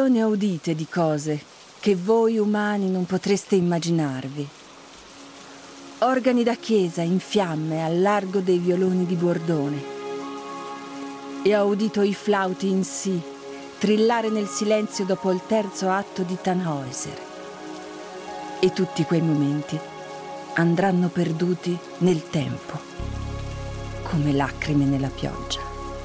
Io ne ho udite di cose che voi umani non potreste immaginarvi. Organi da chiesa in fiamme al largo dei violoni di Bordone. E ho udito i flauti in Si trillare nel silenzio dopo il terzo atto di Tannhäuser. E tutti quei momenti andranno perduti nel tempo, come lacrime nella pioggia.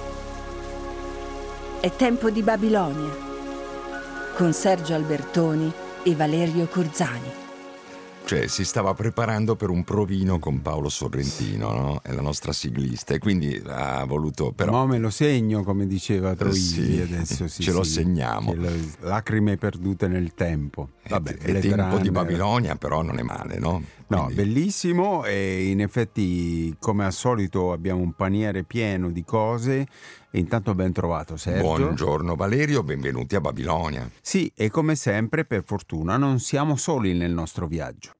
È tempo di Babilonia, con Sergio Albertoni e Valerio Corzani. Cioè, si stava preparando per un provino con Paolo Sorrentino, no? È la nostra siglista, e quindi ha voluto però... Ma me lo segno, come diceva Troisi, sì, adesso sì, ce lo segniamo. Lacrime perdute nel tempo. Vabbè, è tempo di Babilonia, però non è male, no? No, Quindi... bellissimo, e in effetti, come al solito, abbiamo un paniere pieno di cose. E intanto ben trovato, Sergio. Buongiorno Valerio, benvenuti a Babilonia. Sì, e come sempre, per fortuna, non siamo soli nel nostro viaggio.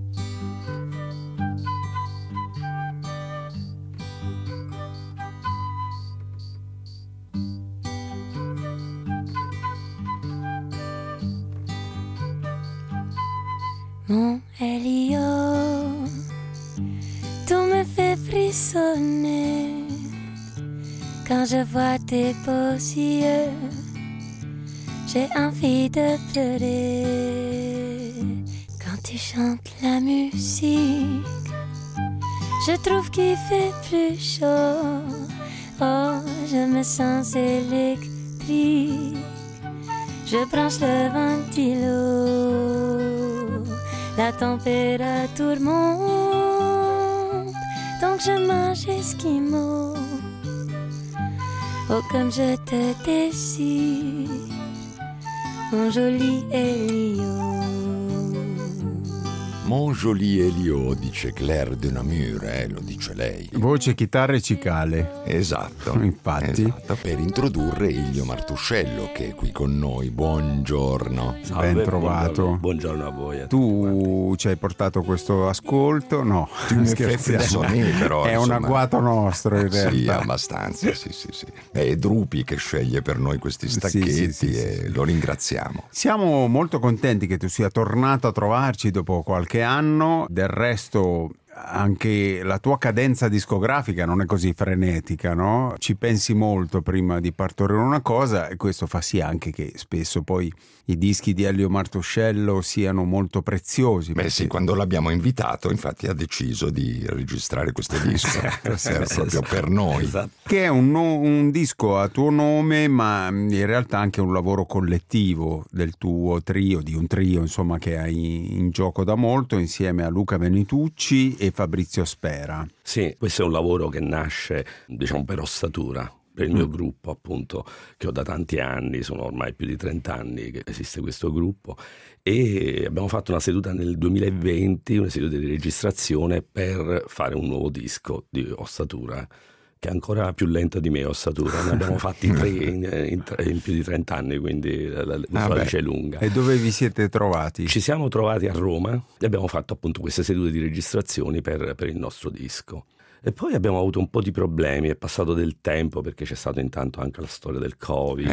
Mon Elio, tu me fais frissonner quand je vois tes beaux yeux. J'ai envie de pleurer quand tu chantes la musique. Je trouve qu'il fait plus chaud. Oh, je me sens électrique. Je branche le ventilo. La température monte, donc je mange esquimau. Oh, comme je te désire, mon joli Elio. Mon joli Elio, dice Claire de Namur, lo dice lei. Voce, chitarra e cicale. Esatto. Infatti. Esatto, per introdurre Elio Martuscello, che è qui con noi. Buongiorno. Salve, ben trovato. Buongiorno a voi. Tu ci hai portato questo ascolto? No, Scherziamo. Però, è insomma, un agguato nostro in realtà. Sì, abbastanza, sì. È Drupi che sceglie per noi questi stacchetti, sì. E lo ringraziamo. Siamo molto contenti che tu sia tornato a trovarci dopo qualche anno. Del resto anche la tua cadenza discografica non è così frenetica, no? Ci pensi molto prima di partorire una cosa, e questo fa sì anche che spesso poi i dischi di Elio Martuscello siano molto preziosi. Beh sì, quando l'abbiamo invitato infatti ha deciso di registrare questo disco. Era proprio per noi. Esatto. Che è un disco a tuo nome, ma in realtà anche un lavoro collettivo del tuo trio, di un trio insomma che hai in gioco da molto, insieme a Luca Venitucci e Fabrizio Spera. Sì, questo è un lavoro che nasce, diciamo, per ossatura, per il mio gruppo, appunto, che ho da tanti anni, sono ormai più di 30 anni che esiste questo gruppo, e abbiamo fatto una seduta nel 2020, una seduta di registrazione per fare un nuovo disco di ossatura, che è ancora più lento di me, ossatura. Ne abbiamo fatti 3 in più di 30 anni, quindi la dice è lunga. E dove vi siete trovati? Ci siamo trovati a Roma e abbiamo fatto appunto queste sedute di registrazioni per il nostro disco. E poi abbiamo avuto un po' di problemi, è passato del tempo perché c'è stato intanto anche la storia del Covid,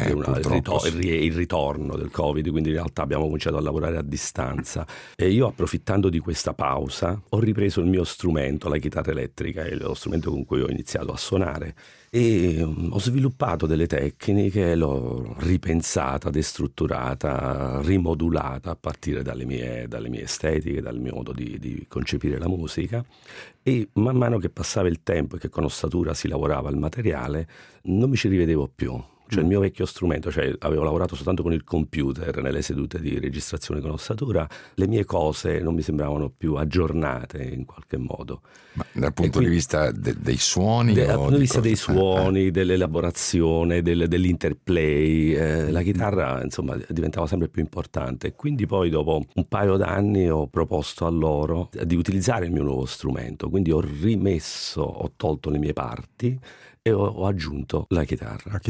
il ritorno del Covid, quindi in realtà abbiamo cominciato a lavorare a distanza, e io, approfittando di questa pausa, ho ripreso il mio strumento, la chitarra elettrica, è lo strumento con cui ho iniziato a suonare, e ho sviluppato delle tecniche, l'ho ripensata, destrutturata, rimodulata a partire dalle mie estetiche, dal mio modo di concepire la musica, e man mano che passava il tempo e che con ossatura si lavorava il materiale, non mi ci rivedevo più. Cioè il mio vecchio strumento, cioè avevo lavorato soltanto con il computer nelle sedute di registrazione con ossatura, le mie cose non mi sembravano più aggiornate in qualche modo. Ma dal punto di vista dei suoni? Dal punto di vista dei suoni, dell'elaborazione, dell'interplay, la chitarra insomma diventava sempre più importante, quindi poi dopo un paio d'anni ho proposto a loro di utilizzare il mio nuovo strumento, quindi ho tolto le mie parti e ho aggiunto la chitarra. La chitarra.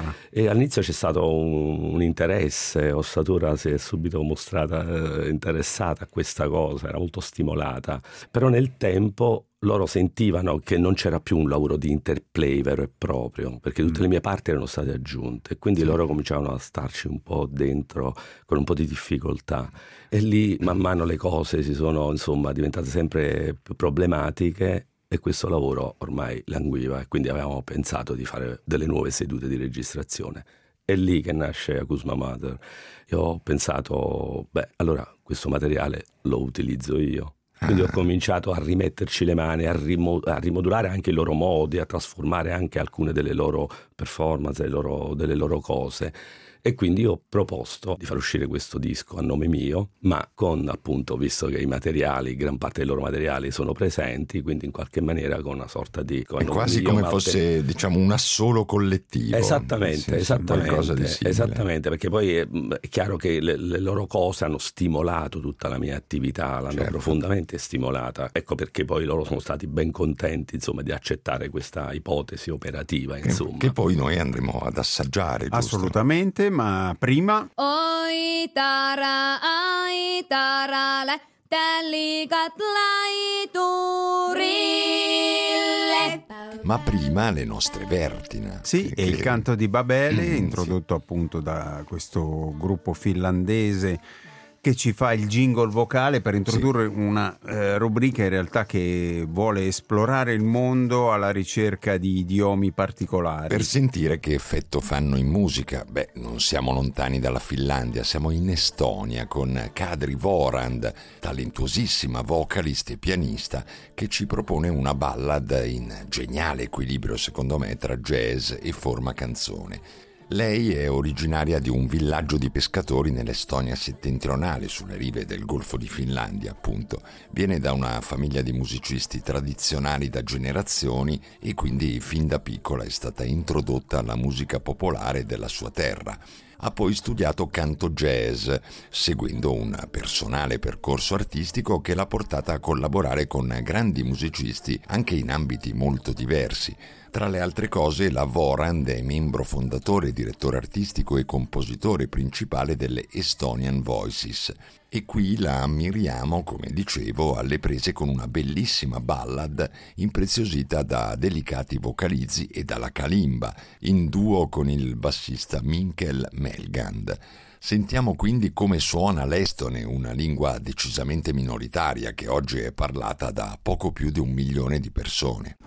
E all'inizio c'è stato un interesse, Ossatura si è subito mostrata interessata a questa cosa, era molto stimolata, però nel tempo loro sentivano che non c'era più un lavoro di interplay vero e proprio, perché tutte le mie parti erano state aggiunte, e quindi loro cominciavano a starci un po' dentro con un po' di difficoltà, e lì man mano le cose si sono insomma diventate sempre più problematiche, e questo lavoro ormai languiva, e quindi avevamo pensato di fare delle nuove sedute di registrazione. È lì che nasce Acousma Mother. Io ho pensato, allora questo materiale lo utilizzo io. Quindi ho cominciato a rimetterci le mani, a rimodulare anche i loro modi, a trasformare anche alcune delle loro performance, delle loro cose. E quindi ho proposto di far uscire questo disco a nome mio, ma con, appunto, visto che i materiali, gran parte dei loro materiali sono presenti, quindi in qualche maniera con una sorta di... È quasi come fosse, diciamo, un assolo collettivo. Esattamente, qualcosa di simile. Esattamente, perché poi è chiaro che le loro cose hanno stimolato tutta la mia attività, l'hanno profondamente stimolata. Ecco perché poi loro sono stati ben contenti, insomma, di accettare questa ipotesi operativa, insomma. Che poi noi andremo ad assaggiare, giusto? Assolutamente, ma prima... Oi tara, le delicat laiturile. Ma prima le nostre Vertina. Sì, è il canto di Babele, introdotto appunto da questo gruppo finlandese che ci fa il jingle vocale per introdurre una rubrica in realtà che vuole esplorare il mondo alla ricerca di idiomi particolari. Per sentire che effetto fanno in musica. Non siamo lontani dalla Finlandia, siamo in Estonia con Kadri Vorand, talentuosissima vocalista e pianista, che ci propone una ballad in geniale equilibrio secondo me tra jazz e forma canzone. Lei è originaria di un villaggio di pescatori nell'Estonia settentrionale, sulle rive del Golfo di Finlandia, appunto. Viene da una famiglia di musicisti tradizionali da generazioni e quindi fin da piccola è stata introdotta alla musica popolare della sua terra. Ha poi studiato canto jazz, seguendo un personale percorso artistico che l'ha portata a collaborare con grandi musicisti anche in ambiti molto diversi. Tra le altre cose, la Vorand è membro fondatore, direttore artistico e compositore principale delle Estonian Voices. E qui la ammiriamo, come dicevo, alle prese con una bellissima ballad impreziosita da delicati vocalizzi e dalla kalimba, in duo con il bassista Minkel Melgand. Sentiamo quindi come suona l'estone, una lingua decisamente minoritaria che oggi è parlata da poco più di 1 milione di persone.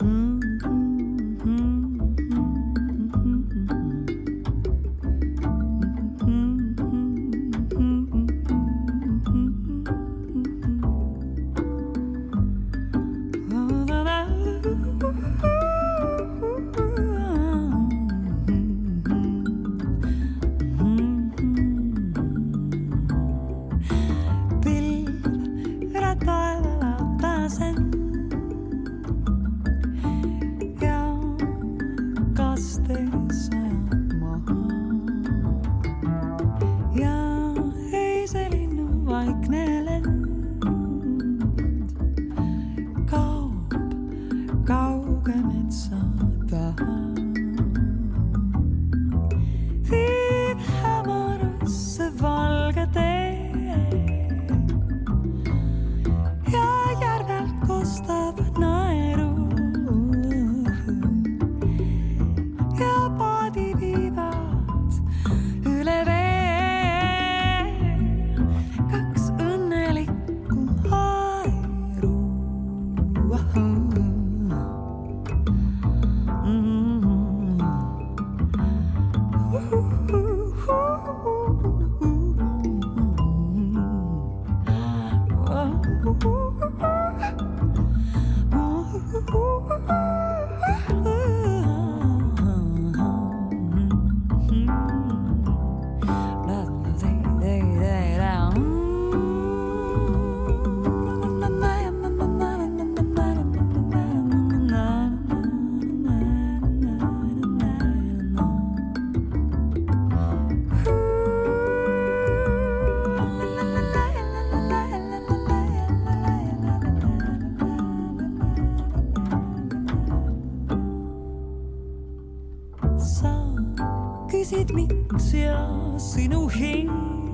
küsid, miks ja sinu hing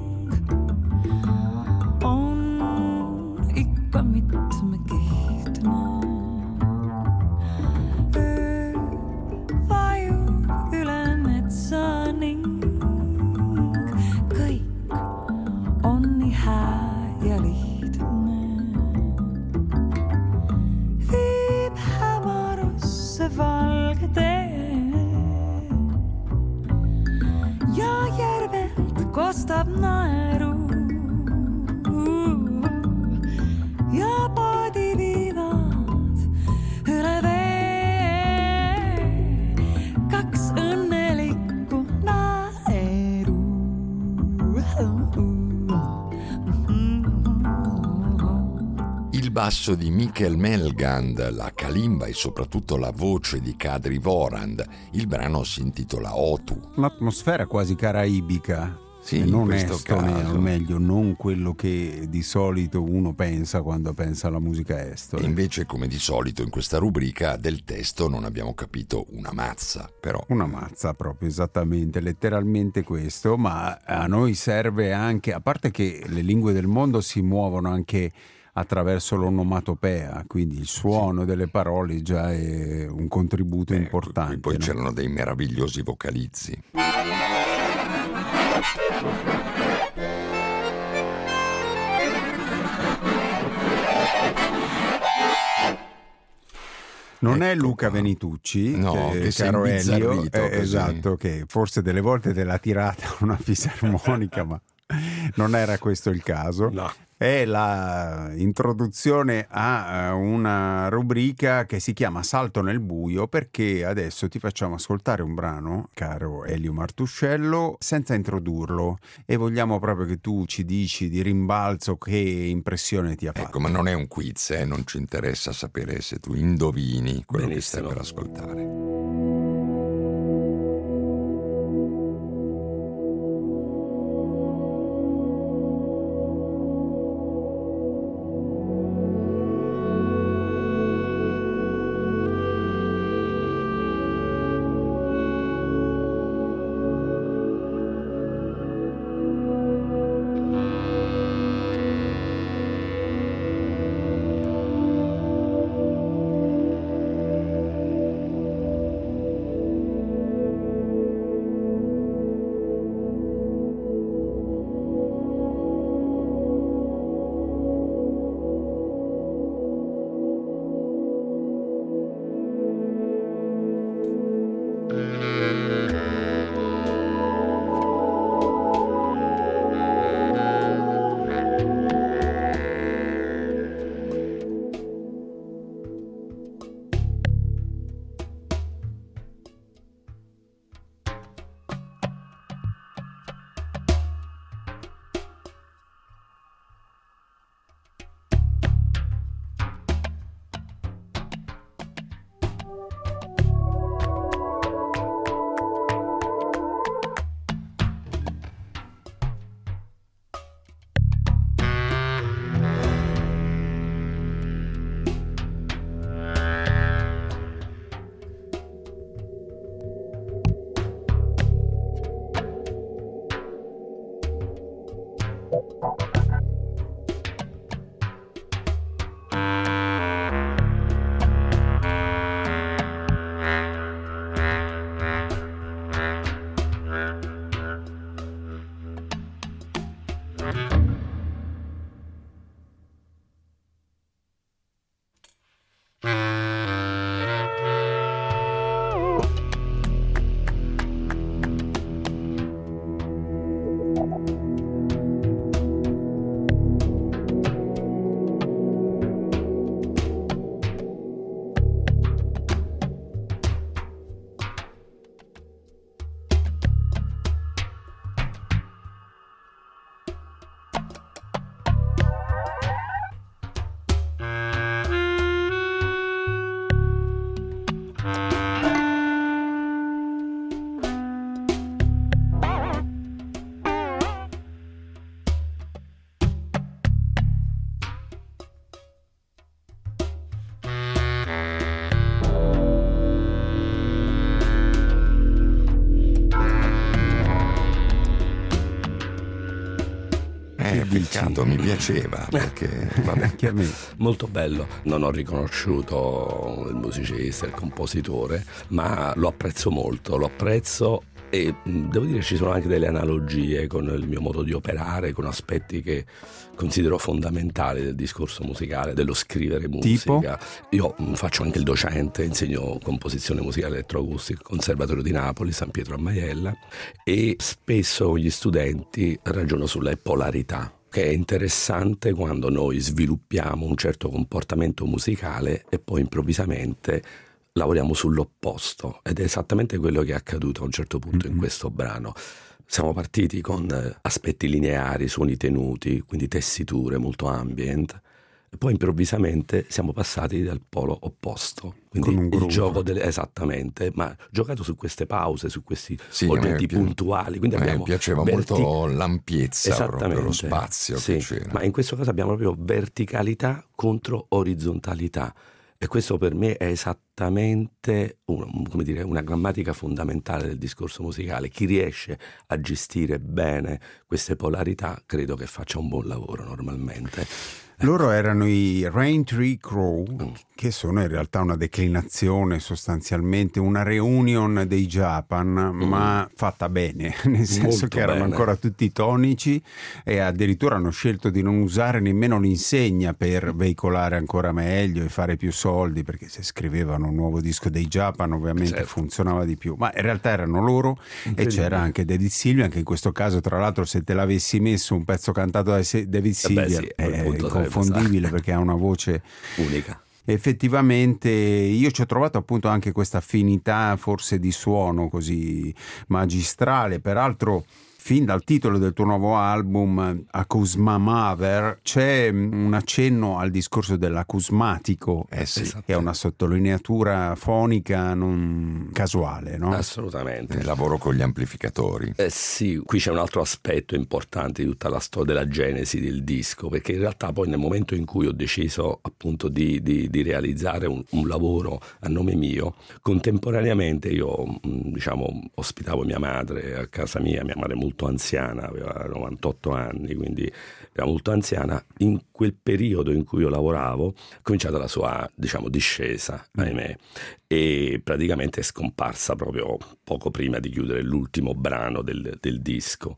on ikka mitmekihtne. Öö vajub üle metsa ning kõik on nii hää ja lihtne. Viib hämarusse valge tee ja järvelt kostab naeru ja paadi viivad üle vee kaks õnnelikku naeru. Il basso di Michael Melgand, la kalimba e soprattutto la voce di Kadri Vorand. Il brano si intitola Otu. Un'atmosfera quasi caraibica. Sì, e non in questo estone, caso. o meglio, non quello che di solito uno pensa quando pensa alla musica estone. E invece, come di solito in questa rubrica, del testo non abbiamo capito una mazza, però. Una mazza proprio, esattamente, letteralmente questo, ma a noi serve anche, a parte che le lingue del mondo si muovono anche attraverso l'onomatopea, quindi il suono delle parole già è un contributo importante. Poi no? c'erano dei meravigliosi vocalizzi. Non è Ecco Luca qua. Venitucci, No, che sei caro Elio, imbizzarrito così. esatto, che forse delle volte te l'ha tirata una fisarmonica, ma non era questo il caso. No. È la introduzione a una rubrica che si chiama Salto nel buio, perché adesso ti facciamo ascoltare un brano, caro Elio Martuscello, senza introdurlo, e vogliamo proprio che tu ci dici di rimbalzo che impressione ti ha fatto. Ecco, ma non è un quiz, non ci interessa sapere se tu indovini quello che stai Benissimo. per ascoltare. peccato, mi piaceva perché vabbè. Anche a me. Molto bello. Non ho riconosciuto il musicista, il compositore, ma lo apprezzo molto, lo apprezzo. E devo dire ci sono anche delle analogie con il mio modo di operare, con aspetti che considero fondamentali del discorso musicale, dello scrivere musica. Tipo? Io faccio anche il docente, insegno composizione musicale elettroacustica al Conservatorio di Napoli, San Pietro a Maiella, e spesso con gli studenti ragiono sulle polarità, che è interessante quando noi sviluppiamo un certo comportamento musicale e poi improvvisamente lavoriamo sull'opposto, ed è esattamente quello che è accaduto a un certo punto in questo brano. Siamo partiti con aspetti lineari, suoni tenuti, quindi tessiture molto ambient, e poi improvvisamente siamo passati dal polo opposto, quindi Con un il groove. gioco esattamente, ma giocato su queste pause, su questi Sì, oggetti a me puntuali, quindi a me abbiamo piaceva molto l'ampiezza, proprio lo spazio sì, che c'era. ma in questo caso abbiamo proprio verticalità contro orizzontalità. E questo per me è esattamente una grammatica fondamentale del discorso musicale. Chi riesce a gestire bene queste polarità credo che faccia un buon lavoro normalmente. Loro erano i Rain Tree Crow, che sono in realtà una declinazione, sostanzialmente una reunion dei Japan, ma fatta bene, nel senso Molto che erano bene. ancora tutti tonici, e addirittura hanno scelto di non usare nemmeno l'insegna per veicolare ancora meglio e fare più soldi, perché se scrivevano un nuovo disco dei Japan ovviamente Certo. funzionava di più, ma in realtà erano loro. E c'era anche David Sylvian, che in questo caso, tra l'altro, se te l'avessi messo un pezzo cantato da David Sylvian, sì, a quel punto sarebbe inconfondibile, perché ha una voce Unica. effettivamente. Io ci ho trovato appunto anche questa affinità forse di suono così magistrale. Peraltro fin dal titolo del tuo nuovo album, Acousma Mother, c'è un accenno al discorso dell'acusmatico, Sì. Esatto. che è una sottolineatura fonica non casuale, no? Assolutamente. Il lavoro con gli amplificatori. Sì, qui c'è un altro aspetto importante di tutta la storia della genesi del disco, perché in realtà poi nel momento in cui ho deciso appunto di realizzare un lavoro a nome mio, contemporaneamente io ospitavo mia madre a casa mia madre molto anziana, aveva 98 anni, quindi era molto anziana. In quel periodo in cui io lavoravo è cominciata la sua discesa, ahimè, e praticamente è scomparsa proprio poco prima di chiudere l'ultimo brano del disco.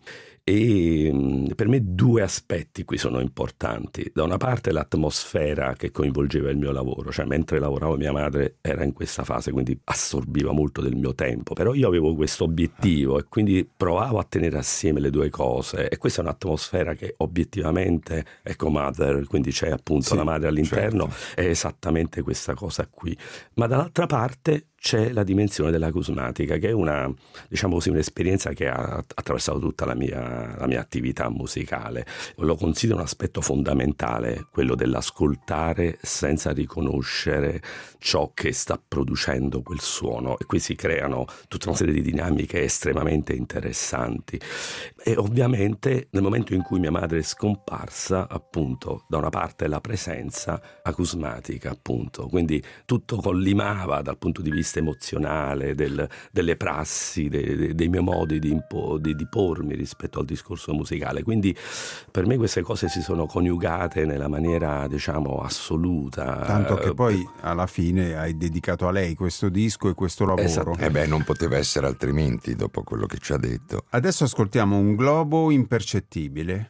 E per me due aspetti qui sono importanti. Da una parte l'atmosfera che coinvolgeva il mio lavoro, cioè mentre lavoravo mia madre era in questa fase, quindi assorbiva molto del mio tempo, però io avevo questo obiettivo e quindi provavo a tenere assieme le due cose, e questa è un'atmosfera che obiettivamente, ecco, Mother, quindi c'è appunto Sì, la madre all'interno, certo. è esattamente questa cosa qui. Ma dall'altra parte c'è la dimensione dell'acusmatica, che è un'esperienza che ha attraversato tutta la mia attività musicale. Lo considero un aspetto fondamentale, quello dell'ascoltare senza riconoscere ciò che sta producendo quel suono, e qui si creano tutta una serie di dinamiche estremamente interessanti. E ovviamente nel momento in cui mia madre è scomparsa, appunto, da una parte la presenza acusmatica, appunto, quindi tutto collimava dal punto di vista emozionale, delle prassi, dei miei modi di pormi rispetto al discorso musicale. Quindi per me queste cose si sono coniugate nella maniera assoluta. Tanto che poi alla fine hai dedicato a lei questo disco e questo lavoro. Esatto. Non poteva essere altrimenti, dopo quello che ci ha detto. Adesso ascoltiamo Un globo impercettibile.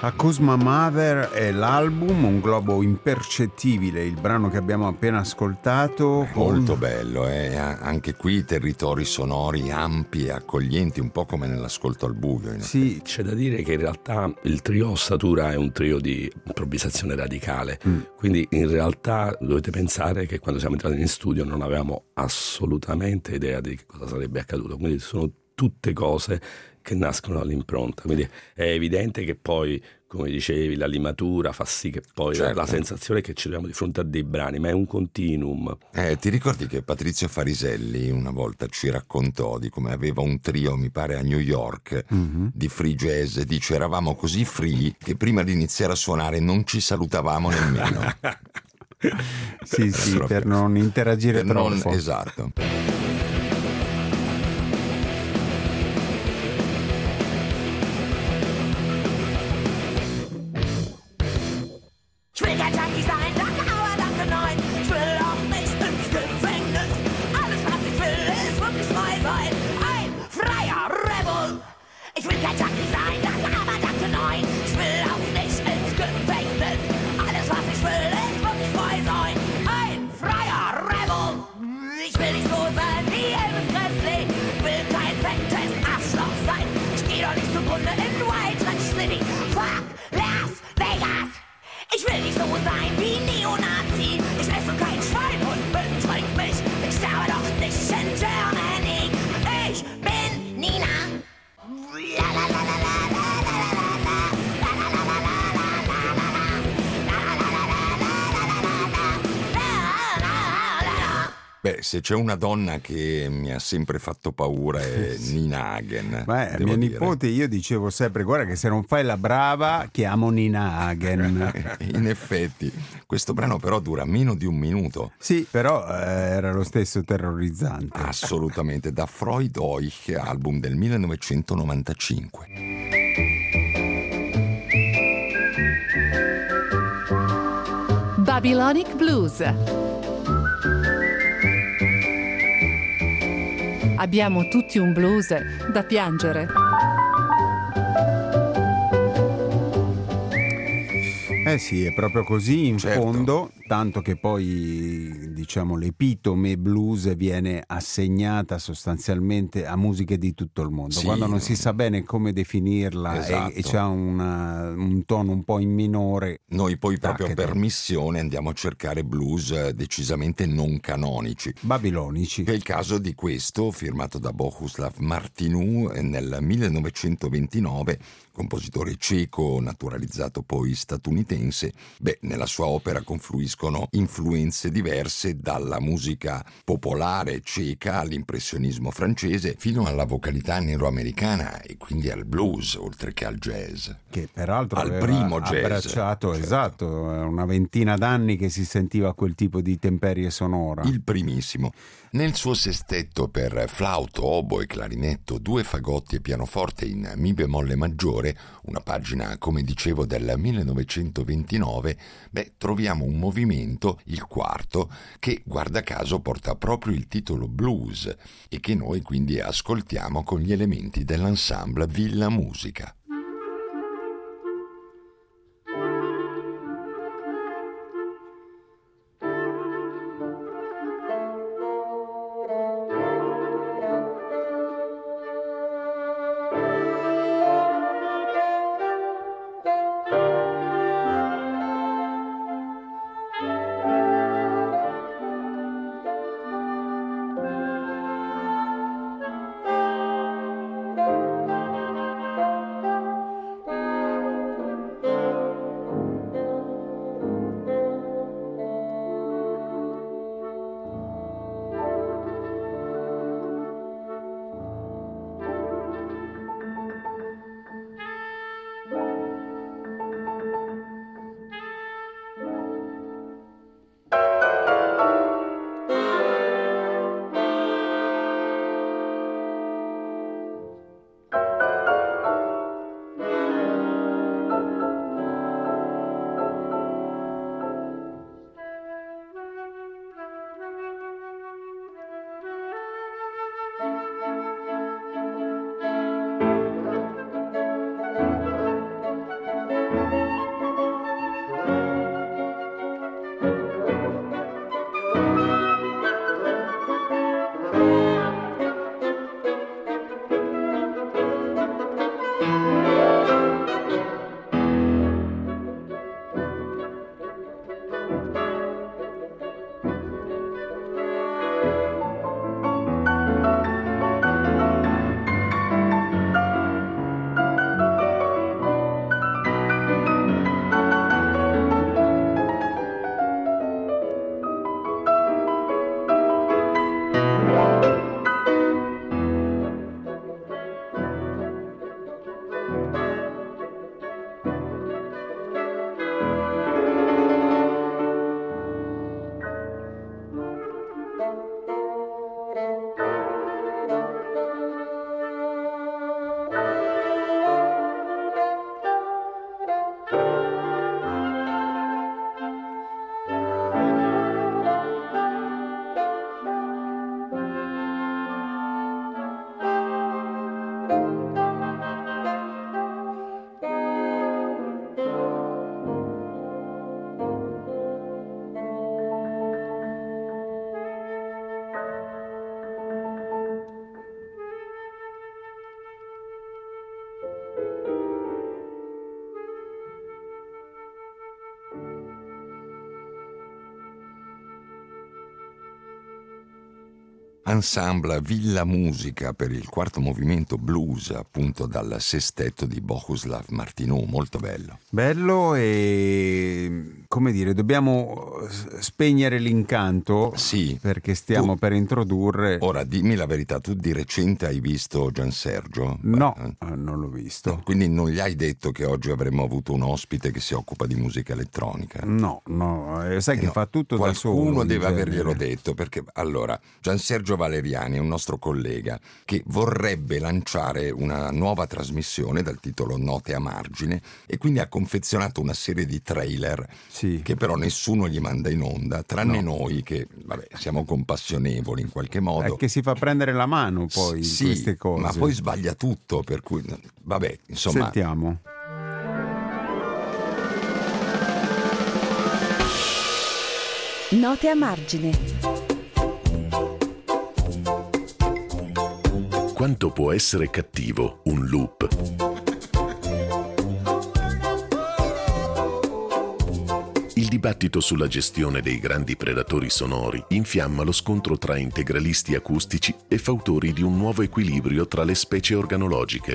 Akuzma Mother è l'album, Un globo impercettibile, il brano che abbiamo appena ascoltato. Molto bello, anche qui i territori sonori ampi e accoglienti, un po' come nell'ascolto al buio. Sì, c'è da dire che in realtà il trio Ossatura è un trio di improvvisazione radicale, quindi in realtà dovete pensare che quando siamo entrati in studio non avevamo assolutamente idea di che cosa sarebbe accaduto, quindi sono tutte cose che nascono dall'impronta, quindi è evidente che poi, come dicevi, la limatura fa sì che poi la sensazione è che ci troviamo di fronte a dei brani, ma è un continuum. Ti ricordi che Patrizio Fariselli una volta ci raccontò di come aveva un trio, mi pare a New York, di free jazz, e dice eravamo così free che prima di iniziare a suonare non ci salutavamo nemmeno. sì, per non interagire troppo. Esatto. Se c'è una donna che mi ha sempre fatto paura è Nina Hagen. Beh, mia nipote, io dicevo sempre, guarda che se non fai la brava chiamo Nina Hagen. In effetti, questo brano però dura meno di un minuto. Sì, però era lo stesso terrorizzante. Assolutamente, da Freud Euch, album del 1995. Babylonic Blues. Abbiamo tutti un blues da piangere. Eh sì, è proprio così in certo. fondo, tanto che poi diciamo l'epitome blues viene assegnata sostanzialmente a musiche di tutto il mondo. Sì. Quando non si sa bene come definirla, esatto. e c'ha un tono un po' in minore. Noi poi proprio per missione andiamo a cercare blues decisamente non canonici. Babilonici. È il caso di questo, firmato da Bohuslav Martinu nel 1929, compositore ceco naturalizzato poi statunitense. Nella sua opera confluiscono influenze diverse dalla musica popolare ceca all'impressionismo francese fino alla vocalità nero-americana e quindi al blues oltre che al jazz. Che peraltro al aveva primo jazz, abbracciato, certo. esatto, una ventina d'anni che si sentiva quel tipo di temperie sonora. Il primissimo. Nel suo sestetto per flauto, oboe, clarinetto, 2 fagotti e pianoforte in mi bemolle maggiore, una pagina, come dicevo, del 1929, troviamo un movimento, il quarto, che guarda caso porta proprio il titolo blues e che noi quindi ascoltiamo con gli elementi dell'ensemble Villa Musica. Ensemble Villa Musica per il quarto movimento blues, appunto dal sestetto di Bohuslav Martineau, molto bello. Bello e, come dire, dobbiamo spegnere l'incanto, sì, perché stiamo per introdurre... Ora dimmi la verità, tu di recente hai visto Gian Sergio? No, non l'ho visto. No, quindi non gli hai detto che oggi avremmo avuto un ospite che si occupa di musica elettronica? No, sai che fa tutto da solo. Qualcuno deve averglielo detto, perché allora Gian Sergio Valeriani è un nostro collega che vorrebbe lanciare una nuova trasmissione dal titolo Note a margine, e quindi ha confezionato una serie di trailer, sì, che però nessuno gli manda in onda, tranne noi che siamo compassionevoli in qualche modo. È che si fa prendere la mano poi sì, in queste cose. Ma poi sbaglia tutto, per cui insomma. Sentiamo. Note a margine. Quanto può essere cattivo un loop? Il dibattito sulla gestione dei grandi predatori sonori infiamma lo scontro tra integralisti acustici e fautori di un nuovo equilibrio tra le specie organologiche.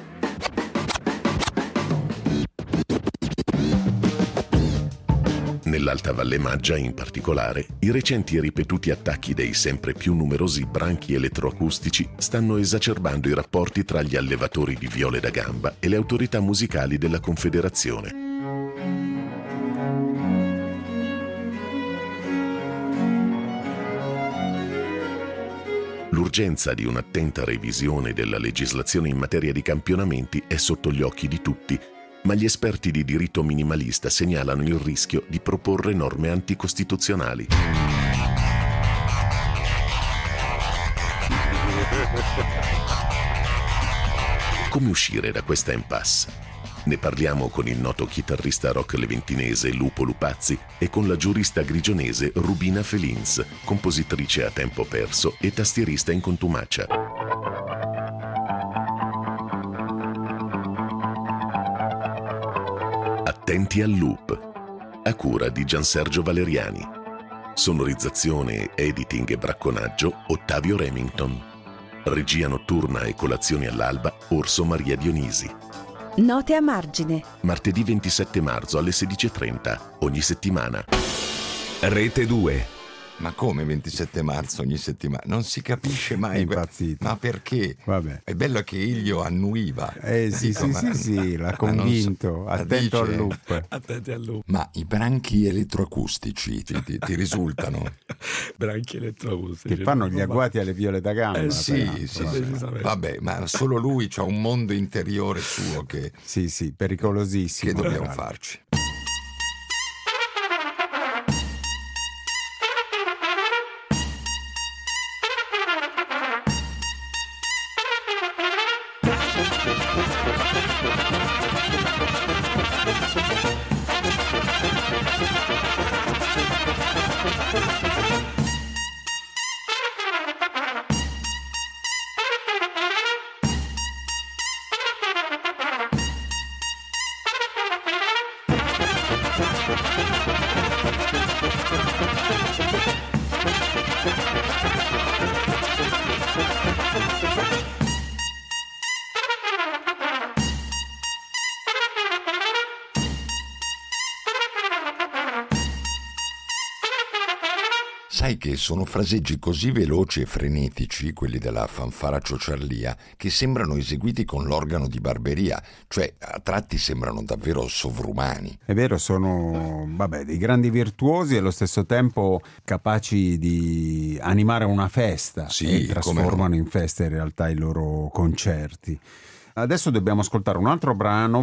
Nell'Alta Valle Maggia, in particolare, i recenti e ripetuti attacchi dei sempre più numerosi branchi elettroacustici stanno esacerbando i rapporti tra gli allevatori di viole da gamba e le autorità musicali della Confederazione. L'urgenza di un'attenta revisione della legislazione in materia di campionamenti è sotto gli occhi di tutti, ma gli esperti di diritto minimalista segnalano il rischio di proporre norme anticostituzionali. Come uscire da questa impasse? Ne parliamo con il noto chitarrista rock leventinese Lupo Lupazzi e con la giurista grigionese Rubina Felins, compositrice a tempo perso e tastierista in contumacia. Attenti al loop, a cura di Gian Sergio Valeriani. Sonorizzazione, editing e bracconaggio Ottavio Remington. Regia notturna e colazioni all'alba Orso Maria Dionisi. Note a margine. Martedì 27 marzo alle 16:30, ogni settimana. Rete 2. Ma come 27 marzo ogni settimana? Non si capisce mai. È impazzito. Ma perché? Vabbè. È bello che Elio annuiva. Sì, l'ha convinto. So, Attento al loop. Attenti al loop. Ma i branchi elettroacustici ti risultano? Branchi elettroacustici. Che fanno gli agguati alle viole da gamba. Sì. decisamente. Vabbè, ma solo lui c'ha un mondo interiore suo che... Sì, pericolosissimo. Che dobbiamo farci? Sai che sono fraseggi così veloci e frenetici, quelli della fanfara ciociarlia, che sembrano eseguiti con l'organo di barberia, cioè a tratti sembrano davvero sovrumani. È vero, sono dei grandi virtuosi e allo stesso tempo capaci di animare una festa, sì, e trasformano in festa in realtà i loro concerti. Adesso vogliamo ascoltare un altro brano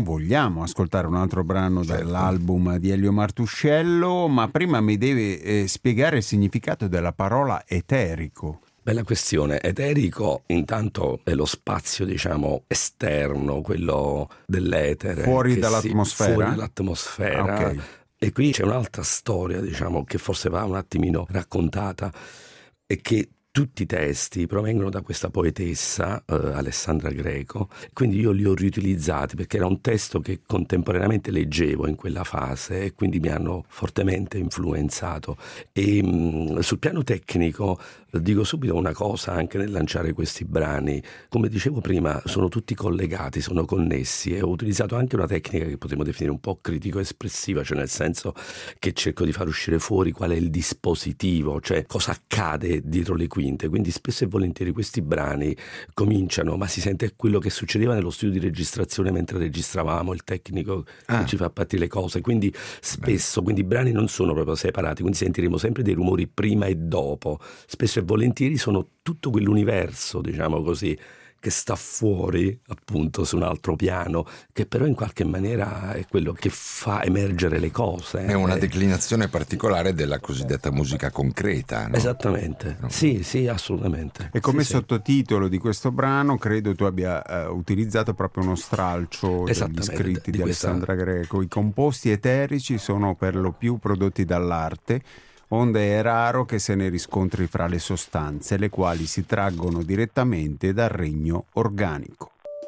dell'album di Elio Martuscello, ma prima mi deve spiegare il significato della parola eterico. Bella questione. Eterico intanto è lo spazio, diciamo, esterno, quello dell'etere. Fuori dall'atmosfera? Fuori dall'atmosfera. Okay. E qui c'è un'altra storia, diciamo, che forse va un attimino raccontata, e che tutti i testi provengono da questa poetessa Alessandra Greco, quindi io li ho riutilizzati perché era un testo che contemporaneamente leggevo in quella fase e quindi mi hanno fortemente influenzato. E sul piano tecnico dico subito una cosa anche nel lanciare questi brani: come dicevo prima, sono tutti collegati, sono connessi, e ho utilizzato anche una tecnica che potremmo definire un po' critico-espressiva, cioè nel senso che cerco di far uscire fuori qual è il dispositivo, cioè cosa accade dietro le quinte. Quindi spesso e volentieri questi brani cominciano, ma si sente quello che succedeva nello studio di registrazione mentre registravamo, il tecnico che ci fa partire le cose, quindi spesso quindi i brani non sono proprio separati, quindi sentiremo sempre dei rumori prima e dopo. Spesso e volentieri sono tutto quell'universo, diciamo così, che sta fuori appunto su un altro piano, che però in qualche maniera è quello che fa emergere le cose. È una declinazione particolare della cosiddetta musica concreta, no? Esattamente, no? Sì, assolutamente. E come sì, sottotitolo di questo brano credo tu abbia utilizzato proprio uno stralcio degli scritti di Alessandra Greco. I composti eterici sono per lo più prodotti dall'arte, onde è raro che se ne riscontri fra le sostanze, le quali si traggono direttamente dal regno organico.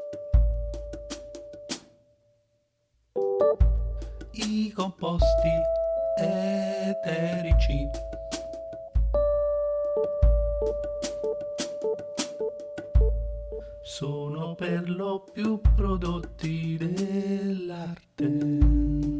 I composti eterici sono per lo più prodotti dell'arte.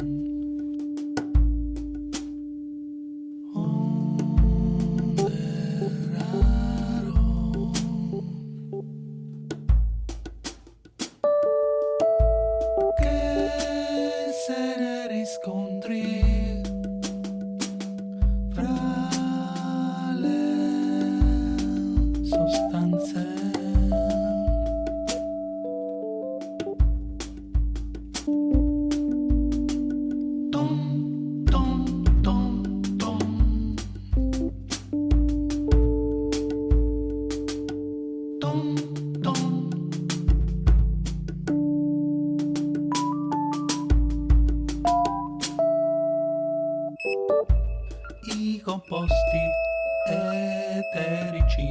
I composti eterici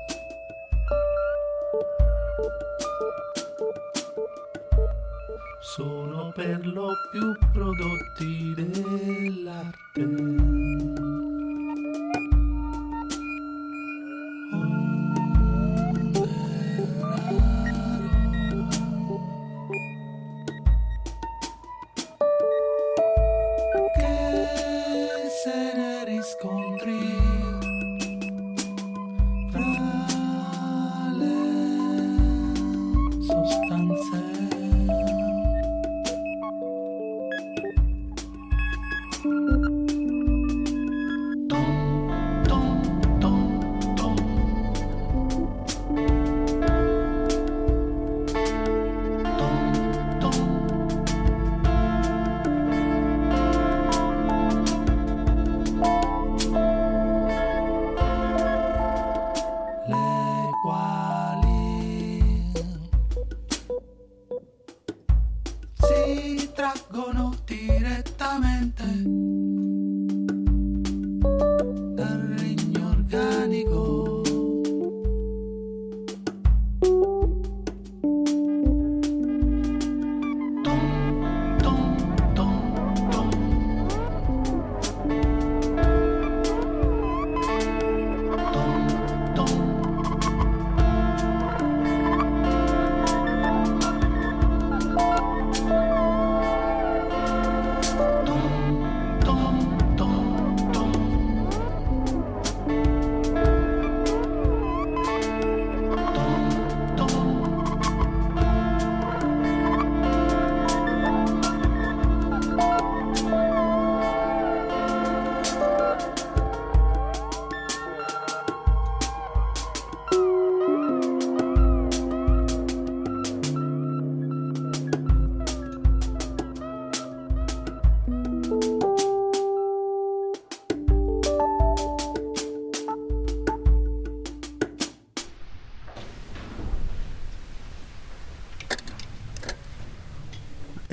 sono per lo più prodotti dell'arte.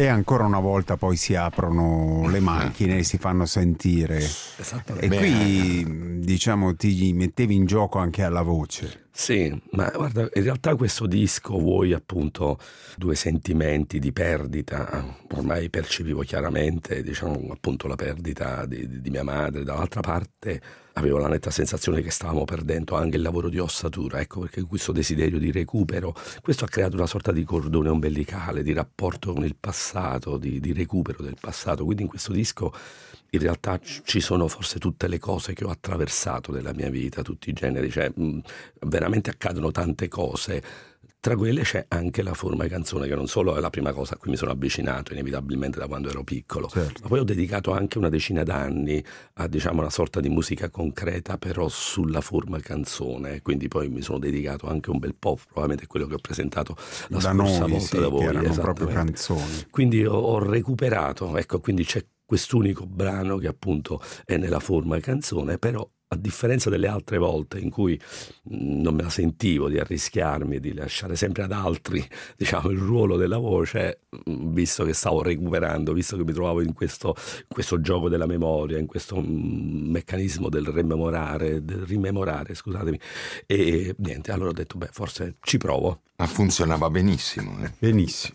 E ancora una volta poi si aprono le macchine e si fanno sentire. E qui diciamo ti mettevi in gioco anche alla voce. Sì, ma guarda, in realtà questo disco, vuoi appunto due sentimenti di perdita, ormai percepivo chiaramente, diciamo appunto la perdita di mia madre, dall'altra parte avevo la netta sensazione che stavamo perdendo anche il lavoro di ossatura, ecco perché questo desiderio di recupero, questo ha creato una sorta di cordone ombelicale, di rapporto con il passato, di recupero del passato, quindi in questo disco in realtà ci sono forse tutte le cose che ho attraversato nella mia vita, tutti i generi, cioè veramente accadono tante cose. Tra quelle c'è anche la forma canzone, che non solo è la prima cosa a cui mi sono avvicinato inevitabilmente da quando ero piccolo, ma poi ho dedicato anche una decina d'anni a, diciamo, una sorta di musica concreta però sulla forma canzone, quindi poi mi sono dedicato anche un bel po', probabilmente è quello che ho presentato la scorsa volta da voi, che erano proprio canzoni. Quindi ho recuperato, ecco, quindi c'è quest'unico brano che appunto è nella forma canzone, però a differenza delle altre volte in cui non me la sentivo di arrischiarmi, di lasciare sempre ad altri, diciamo, il ruolo della voce, visto che stavo recuperando, visto che mi trovavo in questo gioco della memoria, in questo meccanismo del rimemorare, scusatemi, e niente, allora ho detto, beh, forse ci provo. Ma funzionava benissimo. Benissimo.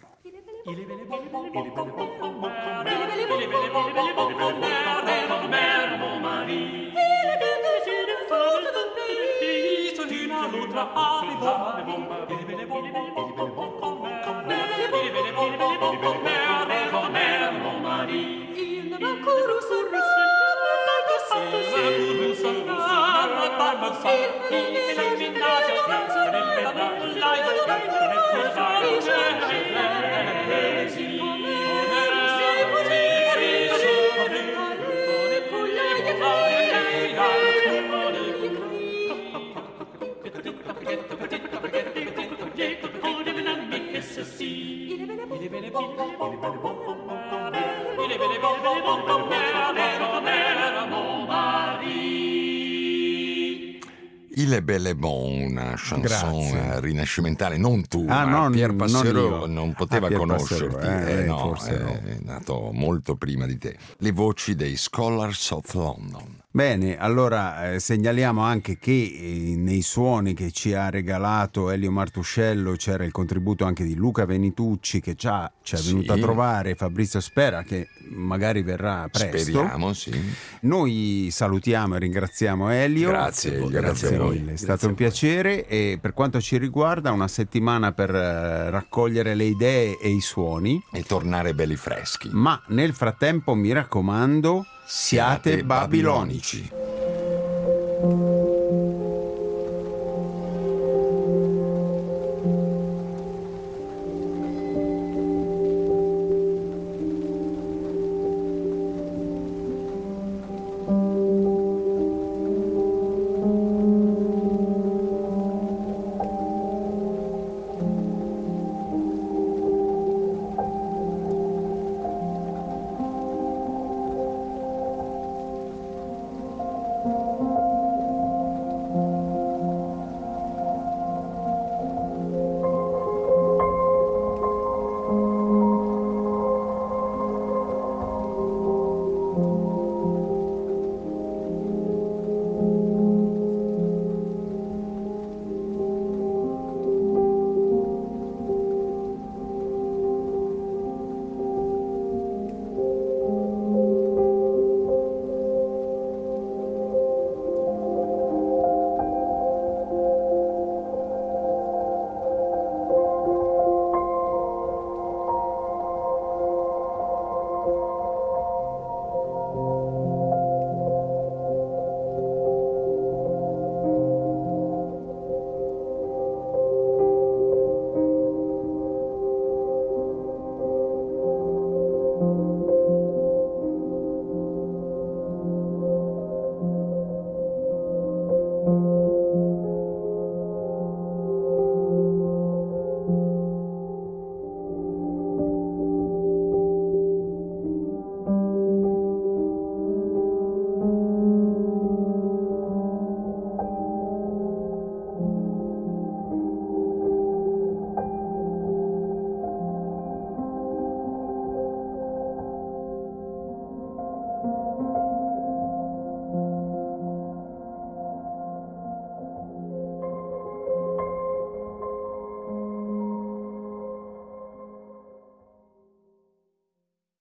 Il est bel et bon, una chanson rinascimentale, non tu, ma Pierre Passereau non poteva conoscerti, forse è nato molto prima di te. Le voci dei Scholars of London. Bene, allora segnaliamo anche che nei suoni che ci ha regalato Elio Martuscello c'era il contributo anche di Luca Venitucci, che già ci è venuto a trovare, Fabrizio spera che magari verrà presto. Speriamo, sì. Noi salutiamo e ringraziamo Elio. Grazie a voi. È stato un piacere, e per quanto ci riguarda una settimana per raccogliere le idee e i suoni e tornare belli freschi. Ma nel frattempo mi raccomando, siate babilonici.